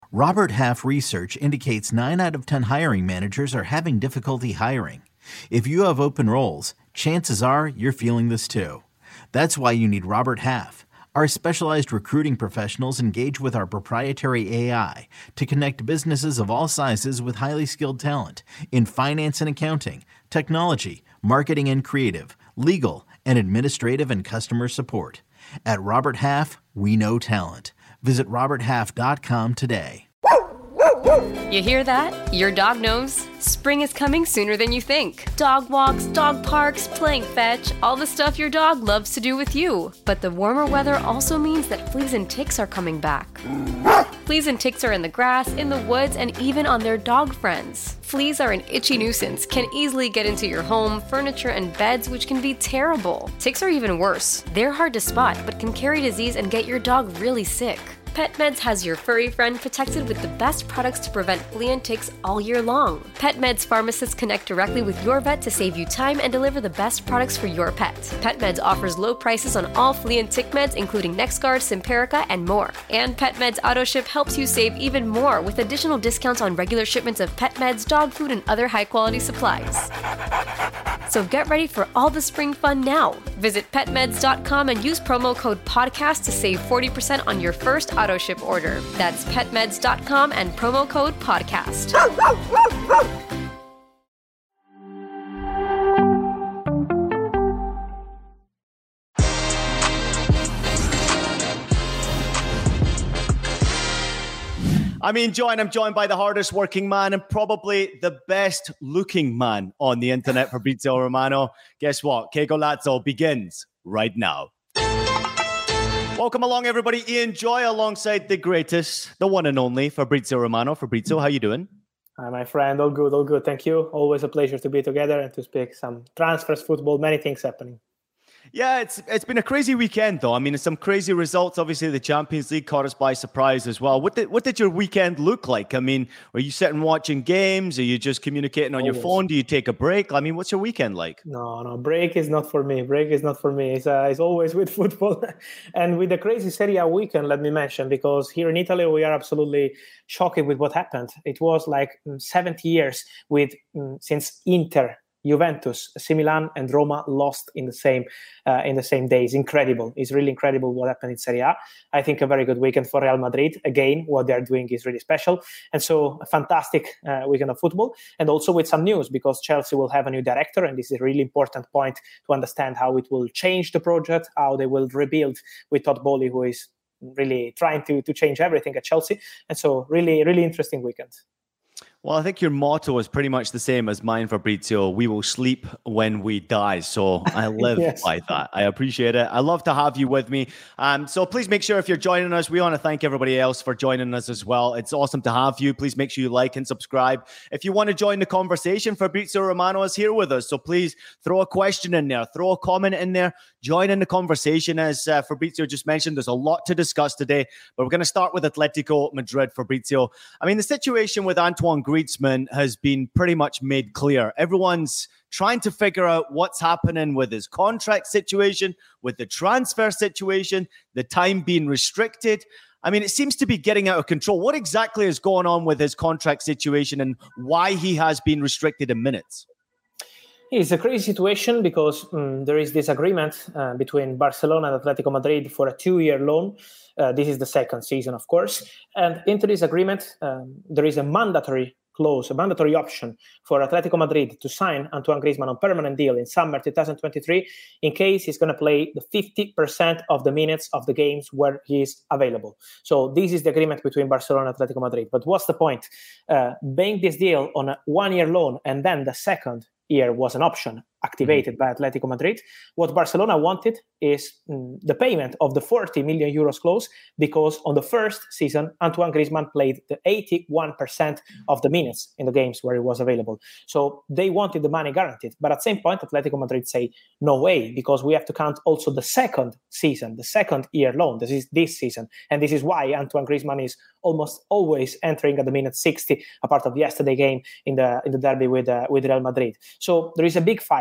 Robert Half research indicates 9 out of 10 hiring managers are having difficulty hiring. If you have open roles, chances are you're feeling this too. That's why you need Robert Half. Our specialized recruiting professionals engage with our proprietary AI to connect businesses of all sizes with highly skilled talent in finance and accounting, technology, marketing and creative, legal, and administrative and customer support. At Robert Half, we know talent. Visit roberthalf.com today. You hear that? Your dog knows. Spring is coming sooner than you think. Dog walks, dog parks, playing fetch, all the stuff your dog loves to do with you. But the warmer weather also means that fleas and ticks are coming back. Fleas and ticks are in the grass, in the woods, and even on their dog friends. Fleas are an itchy nuisance, can easily get into your home, furniture, and beds, which can be terrible. Ticks are even worse. They're hard to spot, but can carry disease and get your dog really sick. PetMeds has your furry friend protected with the best products to prevent flea and ticks all year long. PetMeds pharmacists connect directly with your vet to save you time and deliver the best products for your pet. PetMeds offers low prices on all flea and tick meds, including NexGard, Simparica, and more. And PetMeds AutoShip helps you save even more with additional discounts on regular shipments of pet meds, dog food, and other high-quality supplies. So get ready for all the spring fun now. Visit petmeds.com and use promo code PODCAST to save 40% on your first AutoShip order. That's petmeds.com and promo code PODCAST. I'm joined by the hardest working man and probably the best looking man on the internet, Fabrizio Romano. Guess what? Que Golazo begins right now. Welcome along, everybody. Ian Joy alongside the greatest, the one and only Fabrizio Romano. Fabrizio, how you doing? Hi, my friend. All good, all good. Thank you. Always a pleasure to be together and to speak some transfers, football, many things happening. Yeah, it's been a crazy weekend, though. I mean, some crazy results. Obviously, the Champions League caught us by surprise as well. What did your weekend look like? I mean, were you sitting watching games? Are you just communicating on your phone? Do you take a break? I mean, what's your weekend like? No, break is not for me. It's always with football. And with the crazy Serie A weekend, let me mention, because here in Italy, we are absolutely shocked with what happened. It was like 70 years since Inter, Juventus, AC Milan, and Roma lost in the same days. Incredible! It's really incredible what happened in Serie A. I think a very good weekend for Real Madrid. Again, what they're doing is really special, and so a fantastic weekend of football. And also with some news, because Chelsea will have a new director, and this is a really important point to understand how it will change the project, how they will rebuild with Todd Bowley, who is really trying to change everything at Chelsea. And so, really, really interesting weekend. Well, I think your motto is pretty much the same as mine, Fabrizio. We will sleep when we die. So I live Yes. by that. I appreciate it. I love to have you with me. So please make sure if you're joining us, we want to thank everybody else for joining us as well. It's awesome to have you. Please make sure you like and subscribe. If you want to join the conversation, Fabrizio Romano is here with us. So please throw a question in there, throw a comment in there, join in the conversation. As Fabrizio just mentioned, there's a lot to discuss today, but we're going to start with Atletico Madrid, Fabrizio. I mean, the situation with Antoine Griezmann has been pretty much made clear. Everyone's trying to figure out what's happening with his contract situation, with the transfer situation, the time being restricted. I mean, it seems to be getting out of control. What exactly is going on with his contract situation and why he has been restricted in minutes? It's a crazy situation because there is this agreement between Barcelona and Atletico Madrid for a 2-year loan. This is the second season, of course. And into this agreement, there is a mandatory clause, a mandatory option for Atletico Madrid to sign Antoine Griezmann on permanent deal in summer 2023 in case he's going to play the 50% of the minutes of the games where he is available. So this is the agreement between Barcelona and Atletico Madrid. But what's the point? Being this deal on a 1-year loan and then the second year was an option activated by Atletico Madrid. What Barcelona wanted is the payment of the 40 million euros clause, because on the first season, Antoine Griezmann played the 81% of the minutes in the games where he was available. So they wanted the money guaranteed. But at the same point, Atletico Madrid say, no way, because we have to count also the second season, the second year loan. This is this season. And this is why Antoine Griezmann is almost always entering at the minute 60, apart of yesterday game in the derby with Real Madrid. So there is a big fight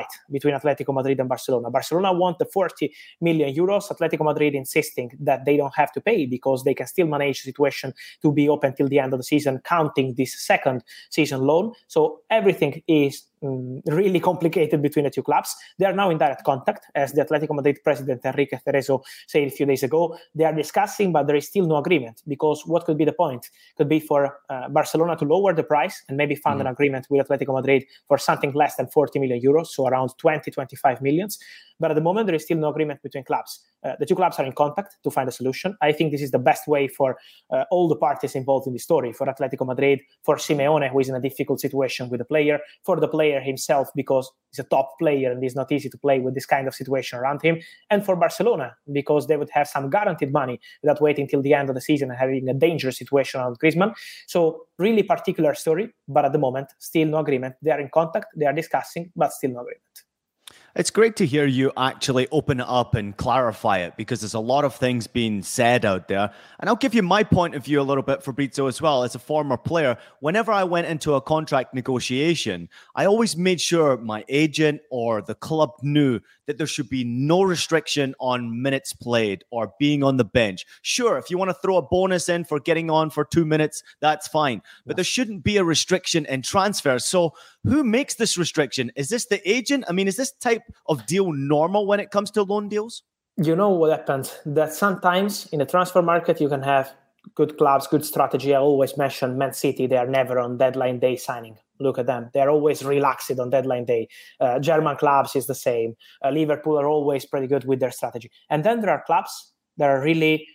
fight between Atletico Madrid and Barcelona. Barcelona want the 40 million euros. Atletico Madrid insisting that they don't have to pay because they can still manage the situation to be open till the end of the season, counting this second season loan. So everything is really complicated between the two clubs. They are now in direct contact, as the Atletico Madrid president Enrique Cerezo said a few days ago. They are discussing, but there is still no agreement, because what could be the point? Could be for Barcelona to lower the price and maybe find an agreement with Atletico Madrid for something less than 40 million euros, so around 20-25 millions. But at the moment, there is still no agreement between clubs. The two clubs are in contact to find a solution. I think this is the best way for all the parties involved in the story, for Atletico Madrid, for Simeone, who is in a difficult situation with the player, for the player himself, because he's a top player and it's not easy to play with this kind of situation around him, and for Barcelona, because they would have some guaranteed money without waiting till the end of the season and having a dangerous situation around Griezmann. So really particular story, but at the moment, still no agreement. They are in contact, they are discussing, but still no agreement. It's great to hear you actually open it up and clarify it, because there's a lot of things being said out there. And I'll give you my point of view a little bit, Fabrizio, as well. As a former player, whenever I went into a contract negotiation, I always made sure my agent or the club knew that there should be no restriction on minutes played or being on the bench. Sure, if you want to throw a bonus in for getting on for 2 minutes, that's fine. But there shouldn't be a restriction in transfers. So who makes this restriction? Is this the agent? I mean, is this type of deal normal when it comes to loan deals? You know what happens? That sometimes in the transfer market, you can have good clubs, good strategy. I always mention Man City. They are never on deadline day signing. Look at them. They're always relaxed on deadline day. German clubs is the same. Liverpool are always pretty good with their strategy. And then there are clubs that are really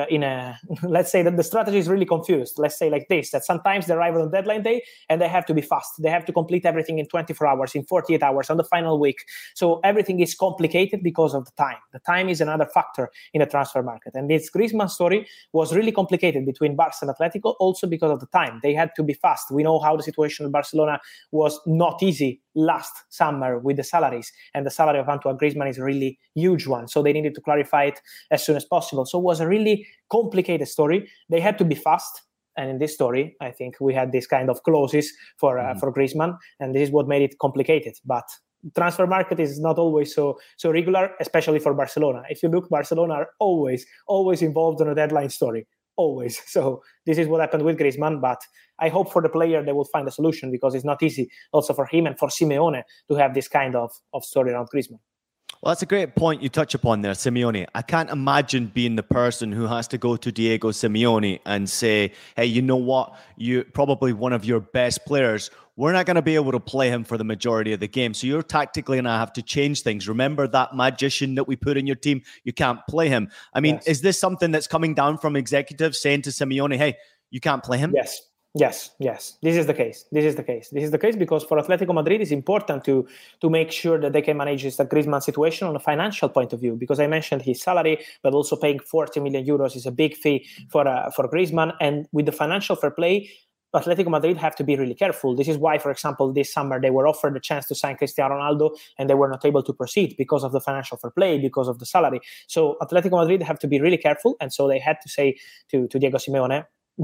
let's say that the strategy is really confused. Let's say like this, that sometimes they arrive on deadline day and they have to be fast. They have to complete everything in 24 hours, in 48 hours, on the final week. So everything is complicated because of the time. The time is another factor in the transfer market. And this Griezmann story was really complicated between Barca and Atletico, also because of the time. They had to be fast. We know how the situation in Barcelona was not easy last summer with the salaries. And the salary of Antoine Griezmann is a really huge one. So they needed to clarify it as soon as possible. So it was a really complicated story. They had to be fast. And in this story, I think we had this kind of clauses for Griezmann. And this is what made it complicated. But transfer market is not always so regular, especially for Barcelona. If you look, Barcelona are always involved in a deadline story. Always. So this is what happened with Griezmann, but I hope for the player they will find a solution, because it's not easy also for him and for Simeone to have this kind of story around Griezmann. Well, that's a great point you touch upon there, Simeone. I can't imagine being the person who has to go to Diego Simeone and say, hey, you know what? You probably one of your best players. We're not going to be able to play him for the majority of the game. So you're tactically going to have to change things. Remember that magician that we put in your team? You can't play him. I mean, Is this something that's coming down from executives saying to Simeone, hey, you can't play him? Yes. This is the case. This is the case because for Atletico Madrid, it's important to make sure that they can manage this Griezmann situation on a financial point of view, because I mentioned his salary, but also paying 40 million euros is a big fee for Griezmann. And with the financial fair play, Atletico Madrid have to be really careful. This is why, for example, this summer they were offered the chance to sign Cristiano Ronaldo and they were not able to proceed because of the financial fair play, because of the salary. So Atletico Madrid have to be really careful. And so they had to say to Diego Simeone,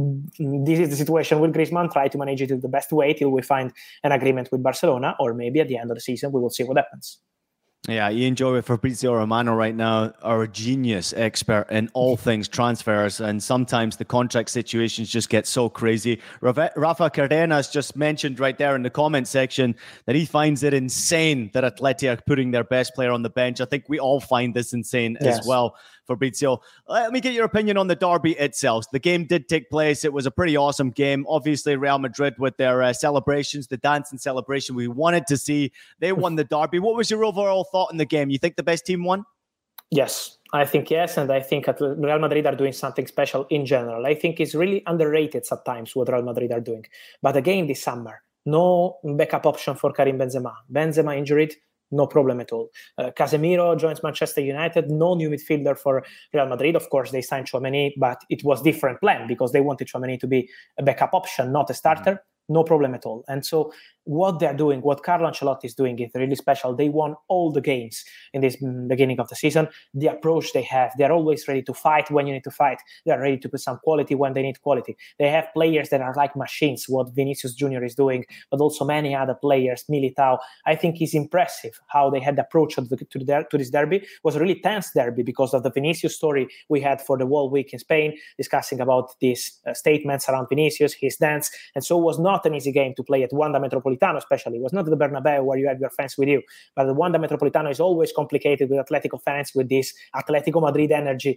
this is the situation with Griezmann, try to manage it in the best way till we find an agreement with Barcelona, or maybe at the end of the season, we will see what happens. Yeah, you enjoy with Fabrizio Romano right now, our genius expert in all things transfers, and sometimes the contract situations just get so crazy. Rafa Cardenas just mentioned right there in the comment section that he finds it insane that Atleti are putting their best player on the bench. I think we all find this insane as well. Fabrizio, let me get your opinion on the derby itself. The game did take place. It was a pretty awesome game. Obviously, Real Madrid with their celebrations, the dance and celebration we wanted to see. They won the derby. What was your overall thought in the game? You think the best team won? Yes, I think yes. And I think Real Madrid are doing something special in general. I think it's really underrated sometimes what Real Madrid are doing. But again, this summer, no backup option for Karim Benzema. Benzema injured. No problem at all. Casemiro joins Manchester United. No new midfielder for Real Madrid. Of course, they signed Tchouaméni, but it was different plan because they wanted Tchouaméni to be a backup option, not a starter. no problem at all. And so what they're doing, what Carlo Ancelotti is doing, is really special. They won all the games in this beginning of the season. The approach they have, they're always ready to fight when you need to fight. They're ready to put some quality when they need quality. They have players that are like machines, what Vinicius Jr. is doing, but also many other players, Militao. I think it's impressive how they had the approach to this derby. It was a really tense derby because of the Vinicius story we had for the whole week in Spain, discussing about these statements around Vinicius, his dance. And so it was not an easy game to play at Wanda Metropolitano, especially. It was not the Bernabeu where you have your fans with you, but the Wanda Metropolitano is always complicated with Atletico fans, with this Atletico Madrid energy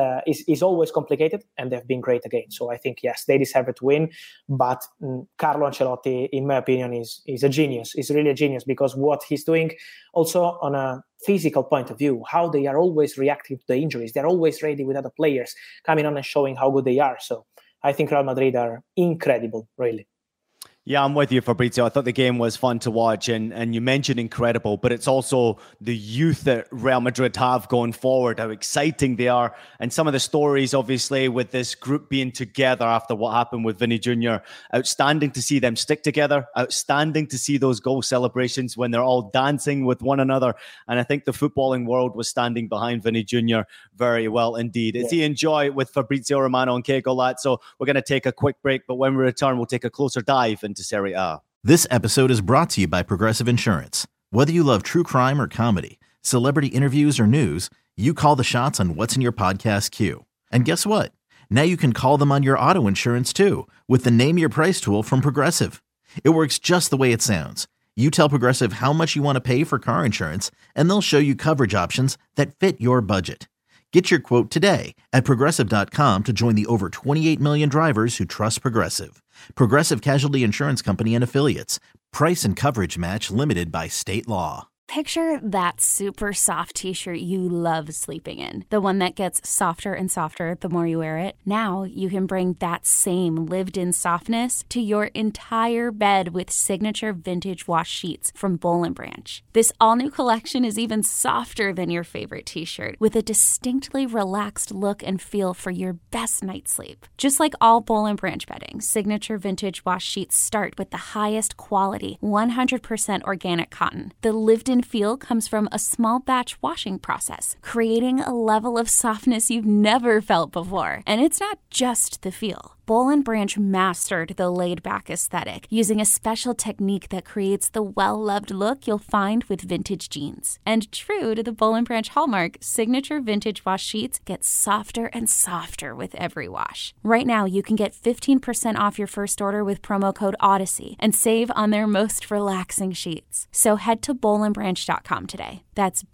is always complicated, and they've been great again. So I think, yes, they deserve to win, but Carlo Ancelotti, in my opinion, is a genius. He's really a genius, because what he's doing also on a physical point of view, how they are always reacting to the injuries. They're always ready with other players coming on and showing how good they are. So I think Real Madrid are incredible, really. Yeah, I'm with you, Fabrizio. I thought the game was fun to watch, and you mentioned incredible, but it's also the youth that Real Madrid have going forward, how exciting they are, and some of the stories, obviously, with this group being together after what happened with Vinny Jr. Outstanding to see them stick together, outstanding to see those goal celebrations when they're all dancing with one another, and I think the footballing world was standing behind Vinny Jr. very well indeed. It's Ian Joy with Fabrizio Romano and Que Golazzo. We're going to take a quick break, but when we return, we'll take a closer dive into Serie A. This episode is brought to you by Progressive Insurance. Whether you love true crime or comedy, celebrity interviews or news, you call the shots on what's in your podcast queue. And guess what? Now you can call them on your auto insurance too, with the Name Your Price tool from Progressive. It works just the way it sounds. You tell Progressive how much you want to pay for car insurance, and they'll show you coverage options that fit your budget. Get your quote today at Progressive.com to join the over 28 million drivers who trust Progressive. Progressive Casualty Insurance Company and Affiliates. Price and coverage match limited by state law. Picture that super soft t-shirt you love sleeping in. The one that gets softer and softer the more you wear it. Now you can bring that same lived-in softness to your entire bed with signature vintage wash sheets from Boll & Branch. This all-new collection is even softer than your favorite t-shirt, with a distinctly relaxed look and feel for your best night's sleep. Just like all Boll & Branch bedding, signature vintage wash sheets start with the highest quality, 100% organic cotton. The lived-in feel comes from a small batch washing process, creating a level of softness you've never felt before. And it's not just the feel. Boll & Branch mastered the laid-back aesthetic using a special technique that creates the well-loved look you'll find with vintage jeans. And true to the Boll & Branch hallmark, signature vintage wash sheets get softer and softer with every wash. Right now, you can get 15% off your first order with promo code Odyssey and save on their most relaxing sheets. So head to bollandbranch.com today. That's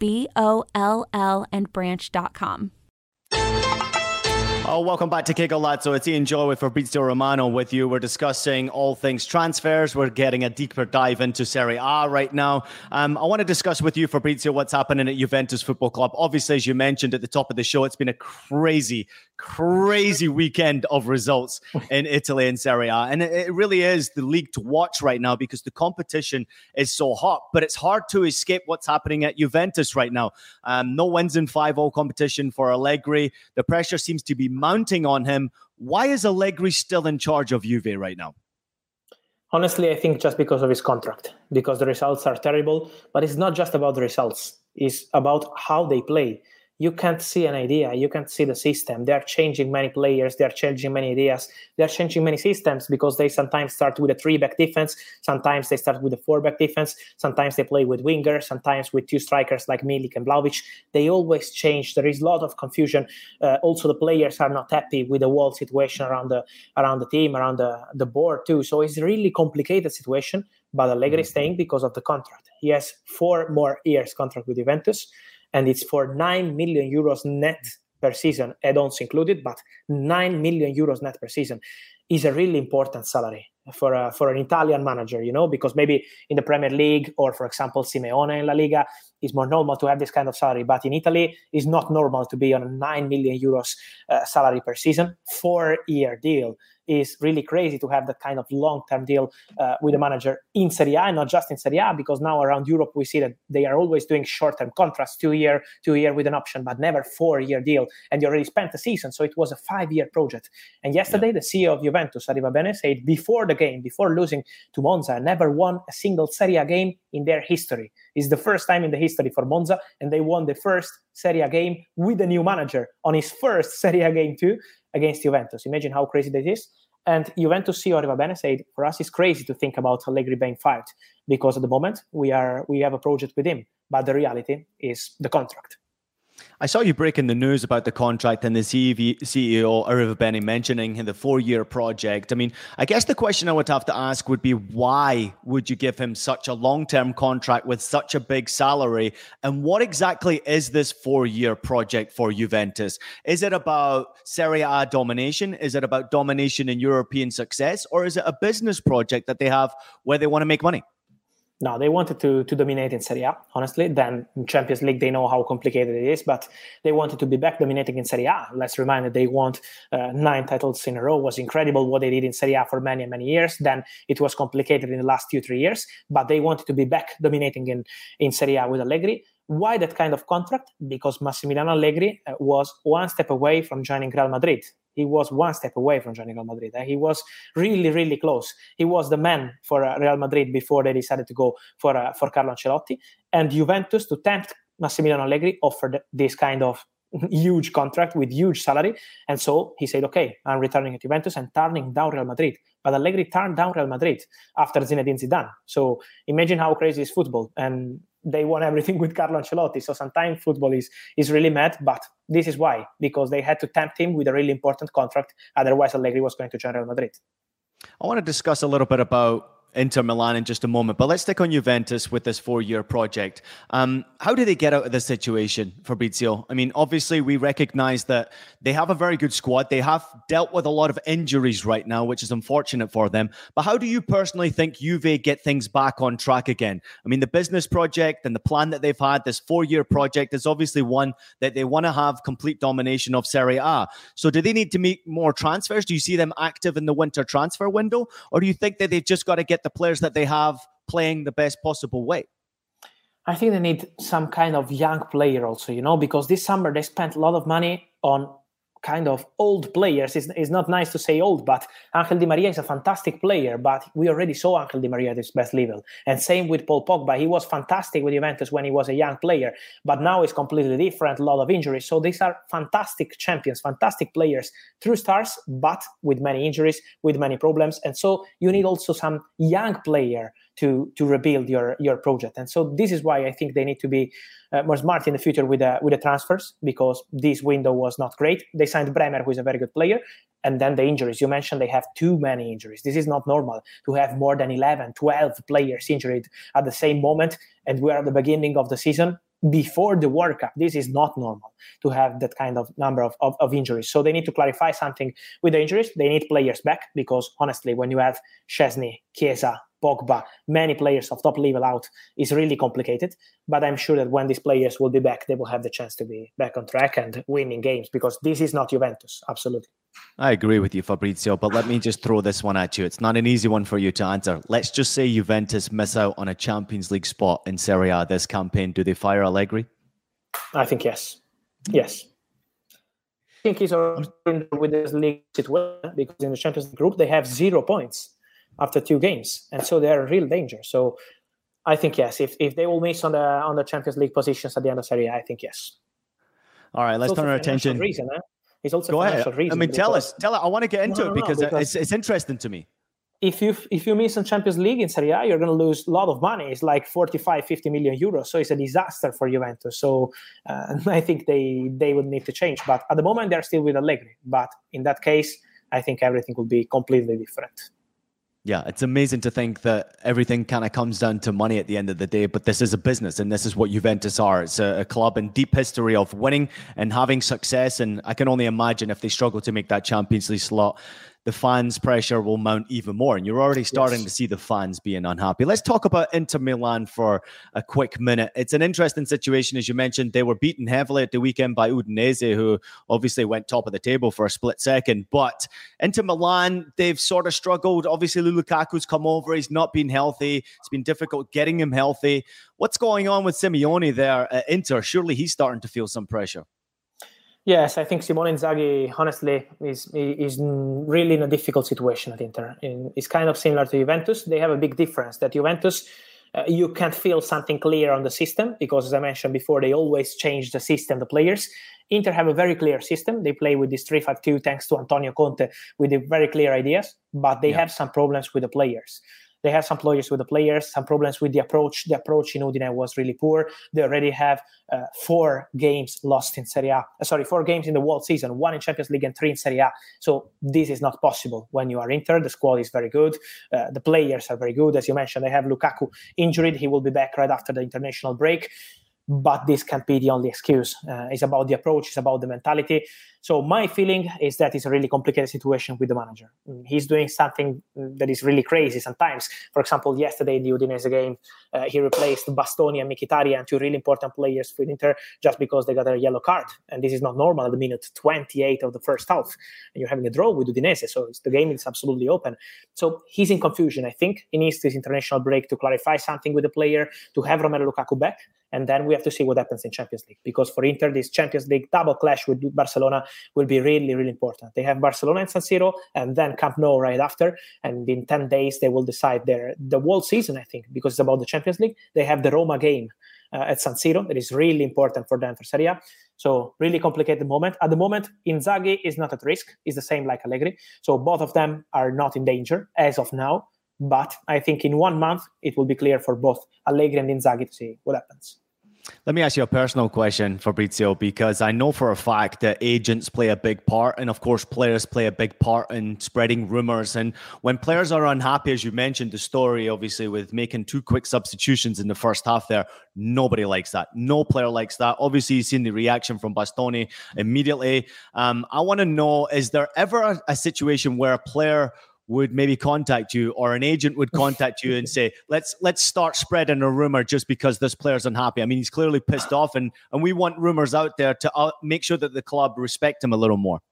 BOLL and branch.com. Oh, welcome back to Que Golazzo. It's Ian Joy with Fabrizio Romano with you. We're discussing all things transfers. We're getting a deeper dive into Serie A right now. I want to discuss with you, Fabrizio, what's happening at Juventus Football Club. Obviously, as you mentioned at the top of the show, it's been a crazy weekend of results in Italy and Serie A. And it really is the league to watch right now because the competition is so hot. But it's hard to escape what's happening at Juventus right now. No wins in 5-0 competition for Allegri. The pressure seems to be mounting on him. Why is Allegri still in charge of Juve right now? Honestly, I think just because of his contract, because the results are terrible. But it's not just about the results. It's about how they play. You can't see an idea. You can't see the system. They're changing many players. They're changing many ideas. They're changing many systems because they sometimes start with a 3-back defense. Sometimes they start with a 4-back defense. Sometimes they play with wingers. Sometimes with 2 strikers like Milik and Vlahovic. They always change. There is a lot of confusion. Also, the players are not happy with the whole situation around the team, around the board too. So it's a really complicated situation. But Allegri is staying because of the contract. He has 4 more years contract with Juventus. And it's for 9 million euros net per season, add-ons included, but 9 million euros net per season is a really important salary for an Italian manager, because maybe in the Premier League or, for example, Simeone in La Liga, it's more normal to have this kind of salary. But in Italy, it's not normal to be on a 9 million euros salary per season, 4-year deal. is really crazy to have that kind of long-term deal with a manager in Serie A, and not just in Serie A, because now around Europe we see that they are always doing short-term contracts, 2 year with an option, but never 4-year deal. And you already spent a season, so it was a 5-year project. And yesterday, the CEO of Juventus, Arrivabene, said before the game, before losing to Monza, never won a single Serie A game in their history. It's the first time in the history for Monza, and they won the first Serie A game with a new manager on his first Serie A game too against Juventus. Imagine how crazy that is. And Juventus CEO Arrivabene said, for us, it's crazy to think about Allegri being fired because at the moment we have a project with him, but the reality is the contract. I saw you breaking the news about the contract and the CEO Arrivabene mentioning the 4-year project. I mean, I guess the question I would have to ask would be, why would you give him such a long-term contract with such a big salary? And what exactly is this 4-year project for Juventus? Is it about Serie A domination? Is it about domination in European success? Or is it a business project that they have where they want to make money? No, they wanted to dominate in Serie A, honestly. Then in Champions League, they know how complicated it is, but they wanted to be back dominating in Serie A. Let's remind that they won 9 titles in a row. It was incredible what they did in Serie A for many, many years. Then it was complicated in the last 2-3 years, but they wanted to be back dominating in Serie A with Allegri. Why that kind of contract? Because Massimiliano Allegri was one step away from joining Real Madrid. He was one step away from joining Real Madrid. He was really, really close. He was the man for Real Madrid before they decided to go for Carlo Ancelotti. And Juventus, to tempt Massimiliano Allegri, offered this kind of huge contract with huge salary. And so he said, okay, I'm returning to Juventus and turning down Real Madrid. But Allegri turned down Real Madrid after Zinedine Zidane. So imagine how crazy is football. And they won everything with Carlo Ancelotti. So sometimes football is really mad, but this is why, because they had to tempt him with a really important contract. Otherwise, Allegri was going to join Real Madrid. I want to discuss a little bit about Inter Milan in just a moment, but let's stick on Juventus with this 4-year project. How do they get out of this situation, Fabrizio? I mean, obviously we recognize that they have a very good squad. They have dealt with a lot of injuries right now, which is unfortunate for them. But how do you personally think Juve get things back on track again? I mean, the business project and the plan that they've had, this 4-year project, is obviously one that they want to have complete domination of Serie A. So do they need to make more transfers? Do you see them active in the winter transfer window? Or do you think that they've just got to get the players that they have playing the best possible way? I think they need some kind of young player also, because this summer they spent a lot of money on kind of old players. It's not nice to say old, but Angel Di Maria is a fantastic player, but we already saw Angel Di Maria at his best level. And same with Paul Pogba. He was fantastic with Juventus when he was a young player, but now it's completely different, a lot of injuries. So these are fantastic champions, fantastic players, true stars, but with many injuries, with many problems. And so you need also some young player to rebuild your project. And so this is why I think they need to be more smart in the future with the transfers, because this window was not great. They signed Bremer, who is a very good player, and then the injuries. You mentioned they have too many injuries. This is not normal to have more than 11, 12 players injured at the same moment, and we are at the beginning of the season before the World Cup. This is not normal to have that kind of number of injuries. So they need to clarify something with the injuries. They need players back, because honestly, when you have Szczesny, Chiesa, Pogba, many players of top level out, is really complicated. But I'm sure that when these players will be back, they will have the chance to be back on track and winning games, because this is not Juventus. Absolutely. I agree with you, Fabrizio, but let me just throw this one at you. It's not an easy one for you to answer. Let's just say Juventus miss out on a Champions League spot in Serie A this campaign. Do they fire Allegri? I think yes. Yes. I think he's already with this league situation, because in the Champions League group, they have 0 points after 2 games. And so they're in real danger. So I think yes. If they will miss on the Champions League positions at the end of Serie A, I think yes. All right, let's turn our attention. It's also Go financial ahead. reason. I mean, tell us. I want to get into it because it's interesting to me. If you miss on Champions League in Serie A, you're going to lose a lot of money. It's like 45-50 million euros. So it's a disaster for Juventus. So I think they would need to change. But at the moment, they're still with Allegri. But in that case, I think everything will be completely different. Yeah, it's amazing to think that everything kind of comes down to money at the end of the day, but this is a business and this is what Juventus are. It's a club in deep history of winning and having success, and I can only imagine if they struggle to make that Champions League slot, the fans' pressure will mount even more. And you're already starting to see the fans being unhappy. Let's talk about Inter Milan for a quick minute. It's an interesting situation, as you mentioned. They were beaten heavily at the weekend by Udinese, who obviously went top of the table for a split second. But Inter Milan, they've sort of struggled. Obviously, Lukaku's come over. He's not been healthy. It's been difficult getting him healthy. What's going on with Simeone there at Inter? Surely he's starting to feel some pressure. Yes, I think Simone Inzaghi, honestly, is really in a difficult situation at Inter. It's kind of similar to Juventus. They have a big difference that Juventus, you can't feel something clear on the system because, as I mentioned before, they always change the system, the players. Inter have a very clear system. They play with this 3-5-2 thanks to Antonio Conte with the very clear ideas, but they have some problems with the players. They have some problems with the players, some problems with the approach. The approach in Udine was really poor. They already have 4 games lost in Serie A. 4 games in the world season, 1 in Champions League and 3 in Serie A. So this is not possible when you are Inter. The squad is very good. The players are very good. As you mentioned, they have Lukaku injured. He will be back right after the international break. But this can't be the only excuse. It's about the approach. It's about the mentality. So my feeling is that it's a really complicated situation with the manager. He's doing something that is really crazy sometimes. For example, yesterday in the Udinese game, he replaced Bastoni and Mkhitaryan, 2 really important players for Inter, just because they got a yellow card. And this is not normal at the minute 28 of the first half. And you're having a draw with Udinese, so the game is absolutely open. So he's in confusion, I think. He needs this international break to clarify something with the player, to have Romelu Lukaku back. And then we have to see what happens in Champions League. Because for Inter, this Champions League double clash with Barcelona will be really, really important. They have Barcelona and San Siro and then Camp Nou right after. And in 10 days, they will decide the whole season, I think, because it's about the Champions League. They have the Roma game at San Siro. That is really important for them for Serie A. So really complicated moment. At the moment, Inzaghi is not at risk. It's the same like Allegri. So both of them are not in danger as of now. But I think in 1 month, it will be clear for both Allegri and Inzaghi to see what happens. Let me ask you a personal question, Fabrizio, because I know for a fact that agents play a big part, and of course players play a big part in spreading rumors. And when players are unhappy, as you mentioned, the story obviously with making 2 quick substitutions in the first half there, nobody likes that. No player likes that. Obviously, you've seen the reaction from Bastoni immediately. I want to know, is there ever a situation where a player would maybe contact you, or an agent would contact you and say, let's start spreading a rumor just because this player's unhappy? I mean, he's clearly pissed off, and we want rumors out there to make sure that the club respect him a little more.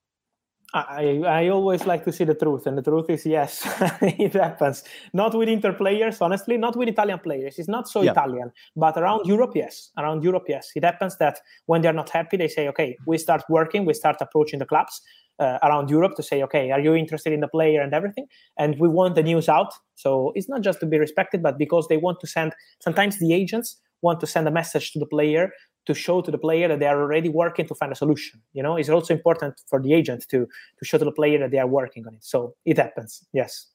I always like to see the truth, and the truth is, yes, it happens. Not with Inter players, honestly, not with Italian players. It's not so Italian, but around Europe, yes. Around Europe, yes. It happens that when they're not happy, they say, okay, we start working, we start approaching the clubs around Europe to say, okay, are you interested in the player and everything? And we want the news out. So it's not just to be respected, but because they want to send, sometimes the agents want to send a message to the player to show to the player that they are already working to find a solution. You know, it's also important for the agent to show to the player that they are working on it. So it happens, yes.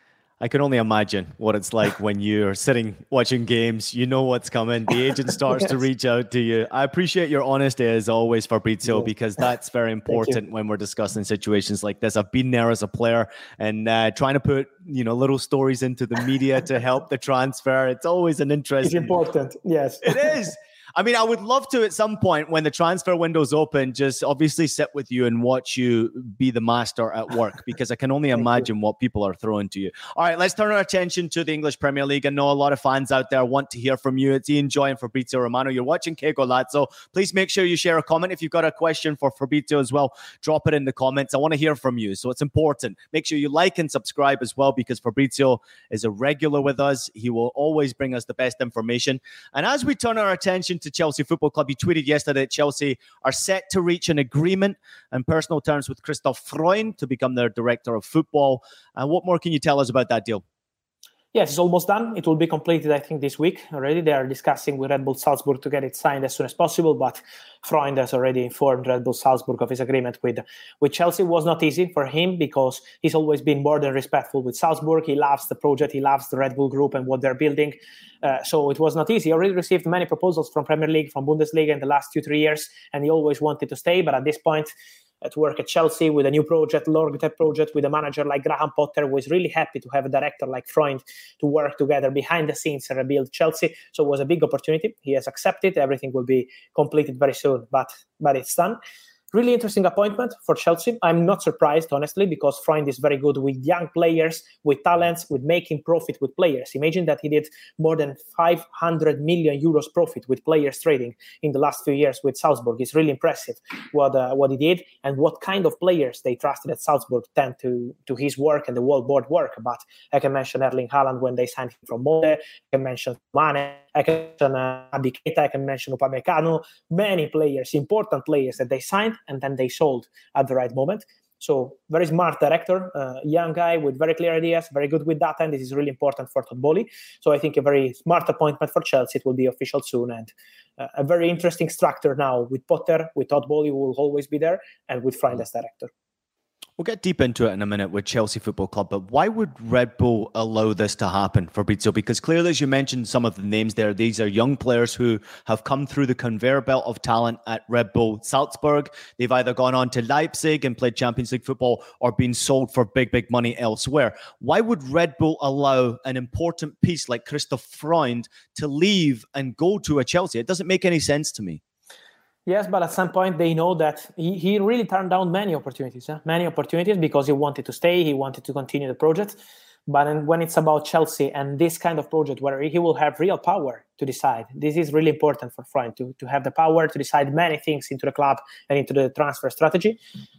I can only imagine what it's like when you're sitting watching games. You know what's coming. The agent starts to reach out to you. I appreciate your honesty as always, Fabrizio, because that's very important when we're discussing situations like this. I've been there as a player, and trying to put little stories into the media to help the transfer. It's always an interesting. It's important. Yes, it is. I mean, I would love to at some point when the transfer window's open, just obviously sit with you and watch you be the master at work, because I can only imagine what people are throwing to you. All right, let's turn our attention to the English Premier League. I know a lot of fans out there want to hear from you. It's Ian Joy and Fabrizio Romano. You're watching Que Golazzo. Please make sure you share a comment. If you've got a question for Fabrizio as well, drop it in the comments. I want to hear from you, so it's important. Make sure you like and subscribe as well, because Fabrizio is a regular with us. He will always bring us the best information. And as we turn our attention to Chelsea Football Club, he tweeted yesterday that Chelsea are set to reach an agreement and personal terms with Christoph Freund to become their director of football. And what more can you tell us about that deal? Yes, it's almost done. It will be completed, I think, this week already. They are discussing with Red Bull Salzburg to get it signed as soon as possible, but Freund has already informed Red Bull Salzburg of his agreement with Chelsea. It was not easy for him because he's always been more than respectful with Salzburg. He loves the project. He loves the Red Bull group and what they're building. So it was not easy. He already received many proposals from Premier League, from Bundesliga in the last 2-3 years, and he always wanted to stay. But at this point, to work at Chelsea with a new project, Lorgtep project, with a manager like Graham Potter, was really happy to have a director like Freund to work together behind the scenes and rebuild Chelsea. So it was a big opportunity. He has accepted. Everything will be completed very soon, but it's done. really interesting appointment for Chelsea. I'm not surprised, honestly, because Freund is very good with young players, with talents, with making profit with players. Imagine that he did more than 500 million euros profit with players trading in the last few years with Salzburg. It's really impressive what he did and what kind of players they trusted at Salzburg tend to his work and the whole board work. But I can mention Erling Haaland when they signed him from Molde. I can mention Mane. I can mention Naby Keita. I can mention Upamecano. Many players, important players that they signed and then they sold at the right moment. So very smart director, young guy with very clear ideas, very good with data, and this is really important for Todd Boehly. So I think a very smart appointment for Chelsea. It will be official soon, and a very interesting structure now with Potter, with Todd Boehly, who will always be there, and with Freund as director. We'll get deep into it in a minute with Chelsea Football Club, but why would Red Bull allow this to happen, Fabrizio? Because clearly, as you mentioned, some of the names there, these are young players who have come through the conveyor belt of talent at Red Bull Salzburg. They've either gone on to Leipzig and played Champions League football or been sold for big money elsewhere. Why would Red Bull allow an important piece like Christoph Freund to leave and go to a Chelsea? It doesn't make any sense to me. Yes, but at some point they know that he really turned down many opportunities because he wanted to stay, he wanted to continue the project. But when it's about Chelsea and this kind of project where he will have real power to decide, this is really important for Freund to have the power to decide many things into the club and into the transfer strategy.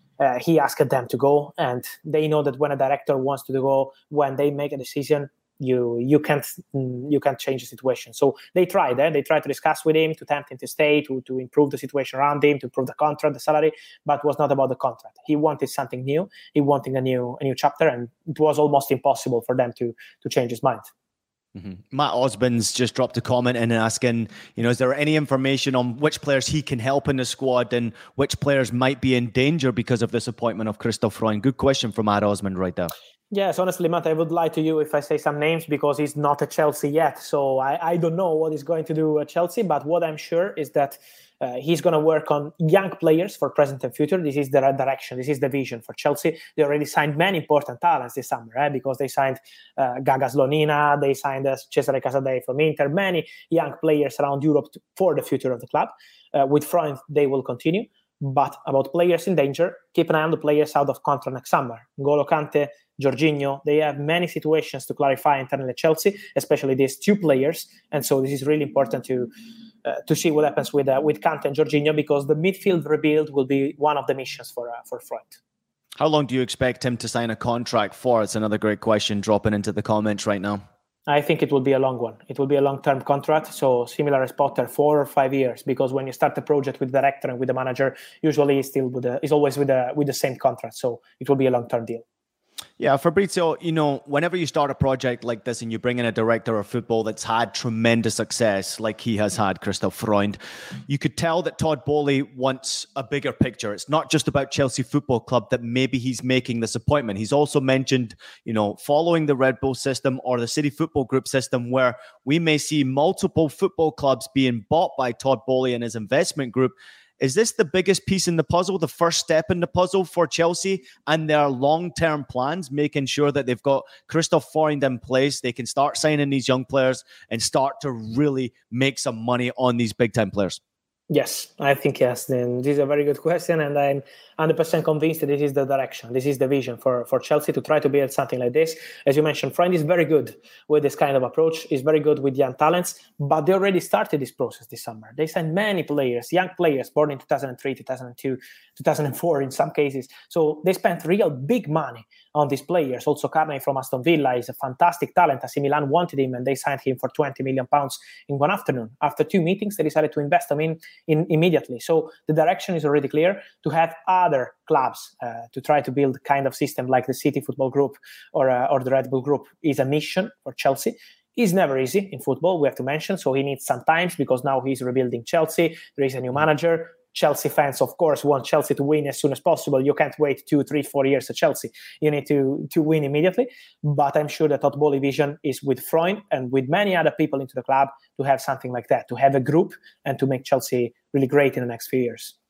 He asked them to go, and they know that when a director wants to go, when they make a decision, you can't change the situation. So they tried to discuss with him, to tempt him to stay, to improve the situation around him, to improve the contract, the salary, but it was not about the contract. He wanted something new. He wanted a new chapter, and it was almost impossible for them to change his mind. Mm-hmm. Matt Osbin's just dropped a comment and asking, is there any information on which players he can help in the squad and which players might be in danger because of this appointment of Christoph Freund? Good question from Matt Osman right there. Yes, honestly, Matt, I would lie to you if I say some names because he's not at Chelsea yet. So I don't know what he's going to do at Chelsea. But what I'm sure is that he's going to work on young players for present and future. This is the right direction. This is the vision for Chelsea. They already signed many important talents this summer, because they signed Gaga Slonina, they signed Cesare Casadei from Inter, many young players around Europe for the future of the club. With Freund, they will continue. But about players in danger, keep an eye on the players out of contract next summer. N'Golo Kante, Jorginho, they have many situations to clarify internally at Chelsea, especially these two players. And so this is really important to see what happens with Kante and Jorginho, because the midfield rebuild will be one of the missions for Freund. How long do you expect him to sign a contract for? It's another great question dropping into the comments right now. I think it will be a long one. It will be a long-term contract, so similar as Potter, 4 or 5 years. Because when you start the project with the director and with the manager, usually it's always with the same contract. So it will be a long-term deal. Yeah, Fabrizio, whenever you start a project like this and you bring in a director of football that's had tremendous success, like he has had, Christoph Freund, you could tell that Todd Boehly wants a bigger picture. It's not just about Chelsea Football Club that maybe he's making this appointment. He's also mentioned, following the Red Bull system or the City Football Group system, where we may see multiple football clubs being bought by Todd Boehly and his investment group. Is this the biggest piece in the puzzle, the first step in the puzzle for Chelsea and their long-term plans, making sure that they've got Christoph Freund in place, they can start signing these young players and start to really make some money on these big-time players? Yes, I think yes. Then this is a very good question, and I'm 100% convinced that this is the direction, this is the vision for Chelsea to try to build something like this. As you mentioned, Freund is very good with this kind of approach. He's very good with young talents, but they already started this process this summer. They signed many players, young players born in 2003, 2002, 2004 in some cases. So they spent real big money on these players. Also, Carney from Aston Villa is a fantastic talent. AC Milan wanted him and they signed him for £20 million in one afternoon. After 2 meetings, they decided to invest him in immediately. So the direction is already clear to have other clubs to try to build a kind of system like the City Football Group or the Red Bull Group is a mission for Chelsea. It's never easy in football, we have to mention. So he needs some time because now he's rebuilding Chelsea. There is a new manager. Chelsea fans, of course, want Chelsea to win as soon as possible. You can't wait 2, 3, 4 years at Chelsea. You need to win immediately. But I'm sure that Todd Boehly vision is with Freund and with many other people into the club to have something like that, to have a group and to make Chelsea really great in the next few years.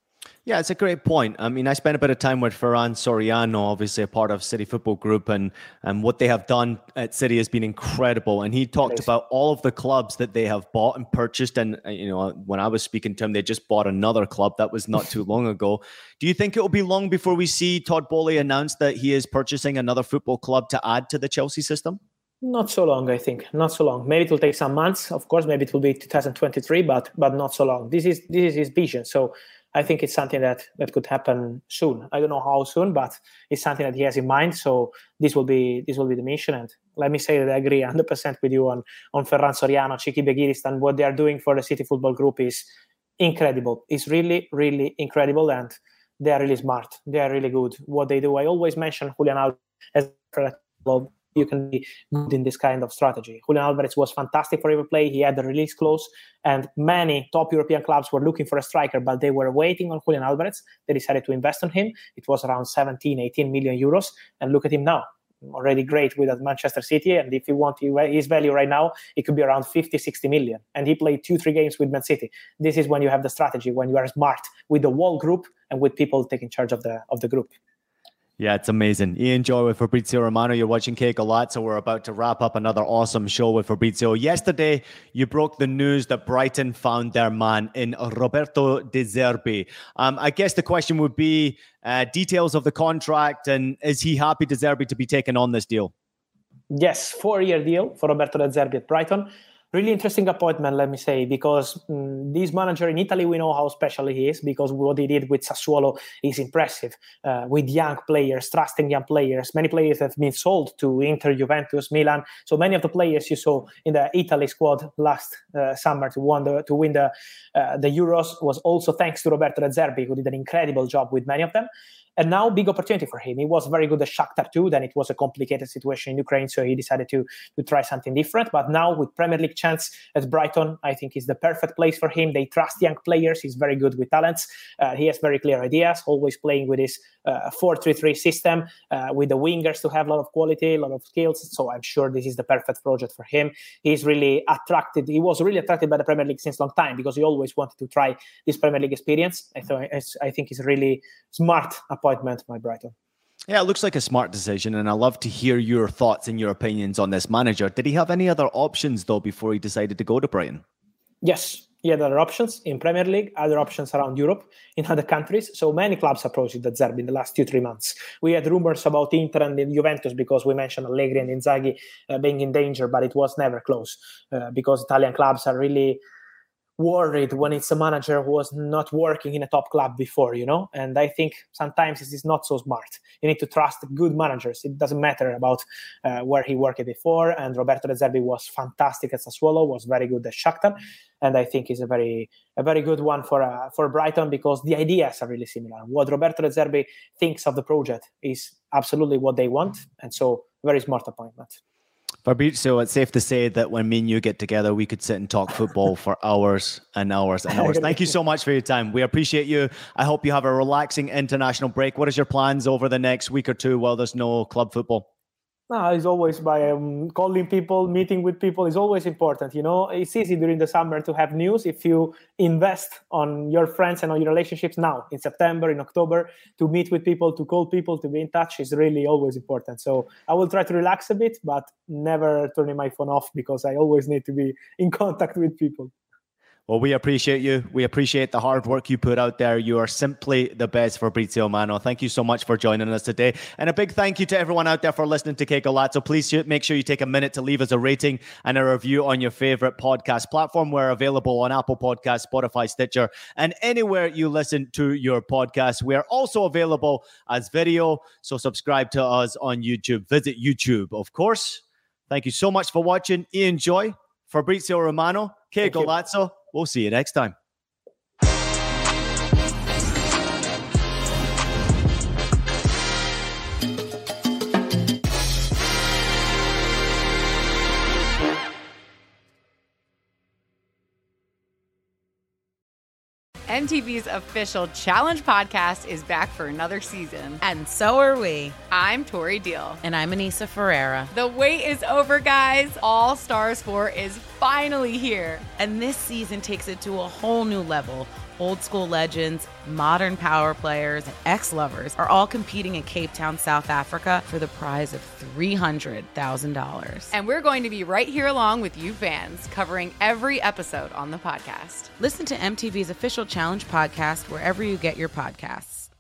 Yeah, it's a great point. I mean, I spent a bit of time with Ferran Soriano, obviously a part of City Football Group, and what they have done at City has been incredible. And he talked about all of the clubs that they have bought and purchased. And, when I was speaking to him, they just bought another club. That was not too long ago. Do you think it will be long before we see Todd Boehly announce that he is purchasing another football club to add to the Chelsea system? Not so long, I think. Not so long. Maybe it will take some months. Of course, maybe it will be 2023, but not so long. This is his vision. So I think it's something that could happen soon. I don't know how soon, but it's something that he has in mind. So this will be the mission. And let me say that I agree 100% with you on Ferran Soriano, Txiki Begiristain. What they are doing for the City Football Group is incredible. It's really, really incredible. And they are really smart. They are really good. What they do. I always mention Julian Alvarez as you can be good in this kind of strategy. Julian Alvarez was fantastic for River Plate. He had the release clause, and many top European clubs were looking for a striker, but they were waiting on Julian Alvarez. They decided to invest on him. It was around 17, 18 million euros. And look at him now. Already great with Manchester City. And if you want his value right now, it could be around 50, 60 million. And he played 2-3 games with Man City. This is when you have the strategy, when you are smart with the whole group and with people taking charge of the group. Yeah, it's amazing. Ian Joy with Fabrizio Romano. You're watching Que Golazo. We're about to wrap up another awesome show with Fabrizio. Yesterday, you broke the news that Brighton found their man in Roberto De Zerbi. I guess the question would be details of the contract, and is he happy, De Zerbi, to be taken on this deal? Yes, 4-year deal for Roberto De Zerbi at Brighton. Really interesting appointment, let me say, because this manager in Italy, we know how special he is, because what he did with Sassuolo is impressive. With young players, trusting young players. Many players have been sold to Inter, Juventus, Milan. So many of the players you saw in the Italy squad last summer to win the Euros was also thanks to Roberto De Zerbi, who did an incredible job with many of them. And now, big opportunity for him. He was very good at Shakhtar too. Then it was a complicated situation in Ukraine, so he decided to try something different. But now, with Premier League chance at Brighton, I think is the perfect place for him. They trust young players. He's very good with talents. He has very clear ideas, always playing with his 4-3-3 system, with the wingers to have a lot of quality, a lot of skills. So I'm sure this is the perfect project for him. He's really attracted. He was really attracted by the Premier League since a long time, because he always wanted to try this Premier League experience. I think it's really smart appointment by Brighton. Yeah, it looks like a smart decision, and I love to hear your thoughts and your opinions on this manager. Did he have any other options, though, before he decided to go to Brighton? Yes, he had other options in Premier League, other options around Europe, in other countries. So many clubs approached De Zerbi in the last 2-3 months. We had rumors about Inter and Juventus, because we mentioned Allegri and Inzaghi being in danger, but it was never close, because Italian clubs are really worried when it's a manager who was not working in a top club before, and I think sometimes it is not so smart. You need to trust good managers. It doesn't matter about where he worked before, and Roberto De Zerbi was fantastic at Sassuolo, was very good at Shakhtar, and I think he's a very good one for Brighton, because the ideas are really similar. What Roberto De Zerbi thinks of the project is absolutely what they want, and so very smart appointment. Fabrizio, it's safe to say that when me and you get together, we could sit and talk football for hours and hours and hours. Thank you so much for your time. We appreciate you. I hope you have a relaxing international break. What is your plans over the next week or two while there's no club football? It's always by calling people, meeting with people is always important. It's easy during the summer to have news if you invest on your friends and on your relationships now, in September, in October, to meet with people, to call people, to be in touch is really always important. So I will try to relax a bit, but never turning my phone off, because I always need to be in contact with people. Well, we appreciate you. We appreciate the hard work you put out there. You are simply the best, Fabrizio Romano. Thank you so much for joining us today. And a big thank you to everyone out there for listening to Que Golazo. Please make sure you take a minute to leave us a rating and a review on your favorite podcast platform. We're available on Apple Podcasts, Spotify, Stitcher, and anywhere you listen to your podcast. We are also available as video, so subscribe to us on YouTube. Visit YouTube, of course. Thank you so much for watching. Ian Joy, Fabrizio Romano, Que Golazo. We'll see you next time. MTV's official Challenge podcast is back for another season. And so are we. I'm Tori Deal. And I'm Anissa Ferreira. The wait is over, guys. All Stars 4 is finally here. And this season takes it to a whole new level. Old school legends, modern power players, and ex-lovers are all competing in Cape Town, South Africa for the prize of $300,000. And we're going to be right here along with you fans, covering every episode on the podcast. Listen to MTV's official Challenge podcast wherever you get your podcasts.